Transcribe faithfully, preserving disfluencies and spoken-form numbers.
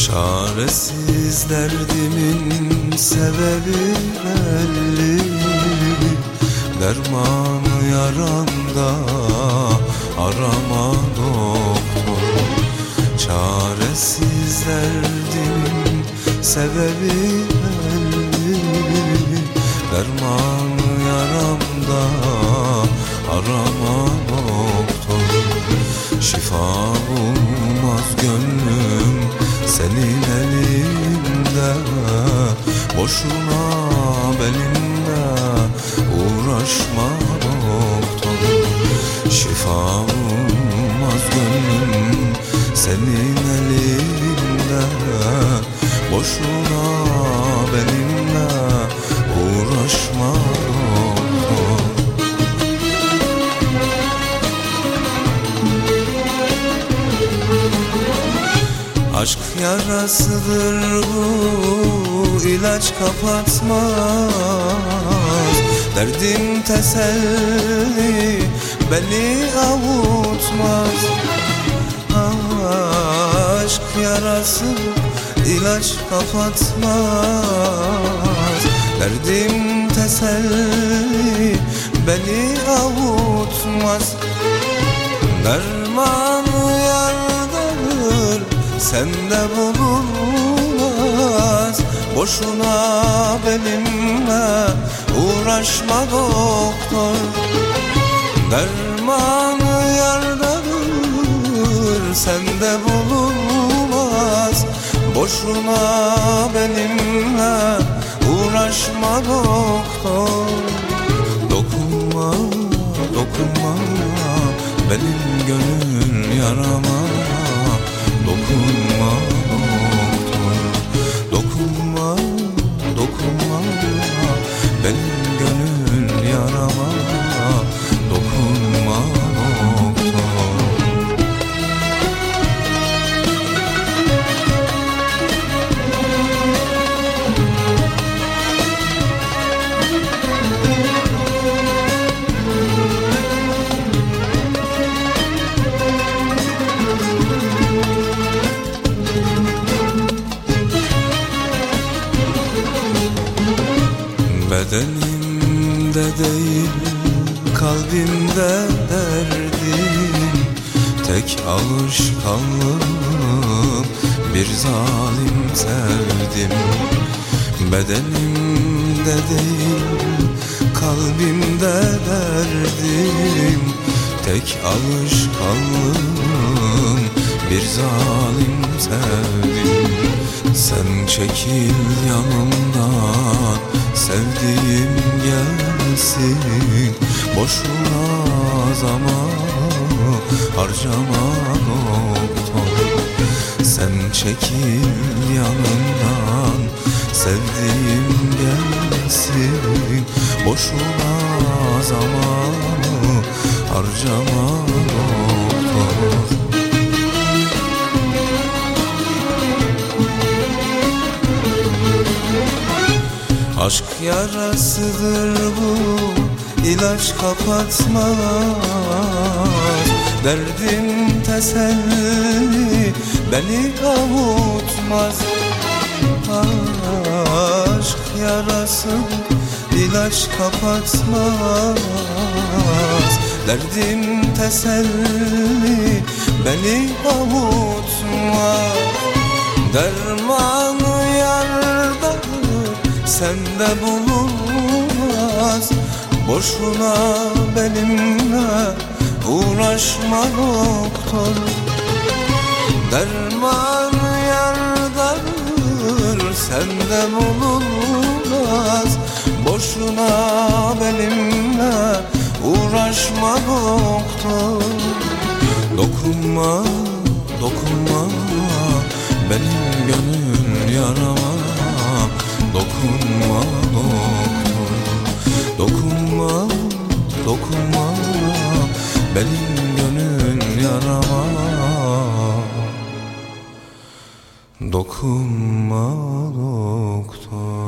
Çaresiz derdimin sebebi belli, dermanı yaramda arama doktor. Çaresiz derdimin sebebi belli, dermanı yaramda arama doktor. Şifa bulmaz gönlüm senin elinde, boşuna benimle uğraşma doktor. Şifa bulmaz gönlüm senin elinde, boşuna benimle uğraşma doktor. Aşk yarasıdır bu, ilaç kapatmaz. Derdim teselli, beni avutmaz. Aşk yarası, ilaç kapatmaz. Derdim teselli, beni avutmaz. Dermanı yardır, sende bulunmaz. Boşuna benimle uğraşma doktor. Dermanı yardadır, sende bulunmaz. Boşuna benimle uğraşma doktor. Dokunma, dokunma benim gönül yarama. Dokunma doktor, dokunma, dokunma benim gönül yarama. Dokunma doktor. Bedenimde değil, kalbimde derdim. Tek alışkanlığım bir zalim sevdim. Bedenimde değil, kalbimde derdim. Tek alışkanlığım bir zalim sevdim. Sen çekil yanımdan, sevdiğim gelsin. Boşuna zaman harcama doktor. Sen çekil yanımdan, sevdiğim gelsin. Boşuna zaman harcama doktor. Aşk yarasıdır bu, ilaç kapatmaz. Derdim teselli, beni avutmaz. Aşk yarasıdır, ilaç kapatmaz. Derdim teselli, beni avutmaz. Dermanı yardadır, sende bulunmaz. Boşuna benimle uğraşma doktor. Dermanı yardadır, sende bulunmaz. Boşuna benimle uğraşma doktor. Dokunma, dokunma benim gönül yarama. Dokunma doktor, dokunma, dokunma benim gönül yarama. Dokunma doktor.